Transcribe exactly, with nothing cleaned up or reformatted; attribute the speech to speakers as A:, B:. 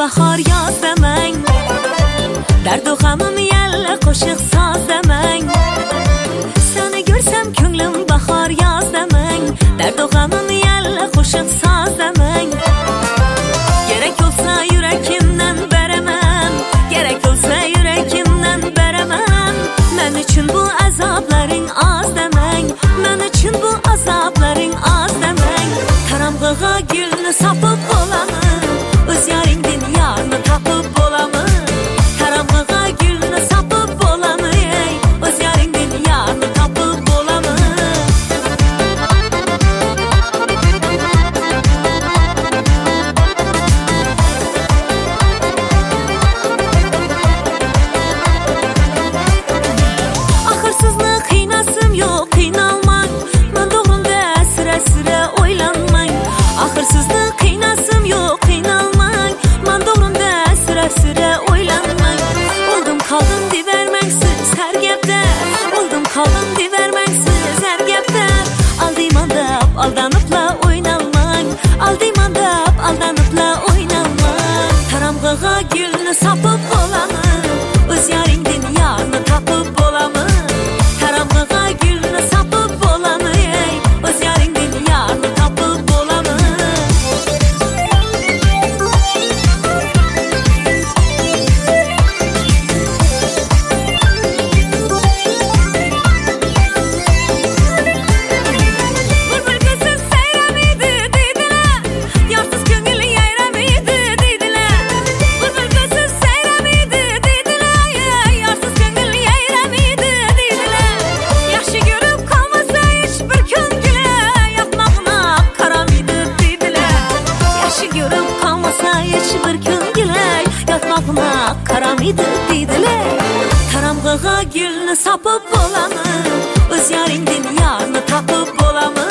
A: bahor yoz demang, dardu g'amim yalla qo'shiq soz demang. Seni ko'rsam ko'nglim bahor yoz demang, dardu g'amim yalla qo'shiq soz demang. Gerek olsa yüreğimden veremem, gerek olsa yüreğimden veremem. Men için bu azapların az demang, men için bu azapların az demang. Karanlığa gülünü sapıp olamın, öz yaringden yarını tapıp olamın. Karanlığa gülünü sapıp olamın, öz yaringden yarını tapıp olamın. Ahırsızlığı kıynasım yok, kıynalmang. Ben doğrunda sıra sıra oylanmang. Ahırsızlığı kıynasım yok, kıynalmang. Ben doğrunda sıra sıra oylanmang. Oldum kaldım divermengsiz her gepte, oldum kaldım divermengsiz her gepte. Aldıyman dap aldanıpla oynalmang, aldıyman dap aldanıpla oynalmang. Karanlığa gülünü sapıp olamın, öz yaringden yarını tapıp olamın. Karanlığa gülünü sapıp olamın, öz yaringden yarını tapıp olamın. Bülbül kızsız seyramıydı deydiler, yarsız köngül yayramıydı deydiler. Bülbül kızsız seyramıydı deydiler, yarsız köngül yayramıydı deydiler. Yaxşı görüp kalmasa hiçbir köngüle, yapmağına karamıydı deydiler. Yaxşı görüp kalmasa hiçbir köngüle, yapmağına karamıydı deydiler. Karanlığa gülünü sapıp olamın, öz yaringden yarını tapıp olamın.